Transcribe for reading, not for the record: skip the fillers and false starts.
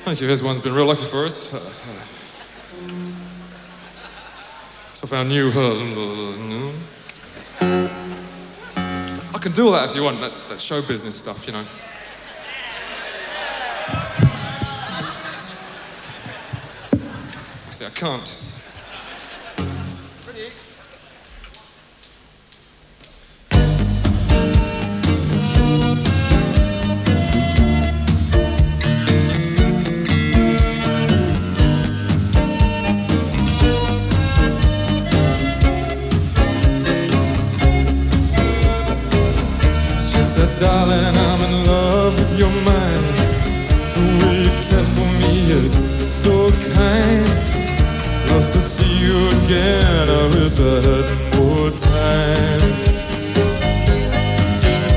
Thank you. This one's been real lucky for us. So I found new. I can do all that if you want, that show business stuff, you know. See, I can't. Ready? Darling, I'm in love with your mind. The way you care for me is so kind. Love to see you again. I wish I had more time.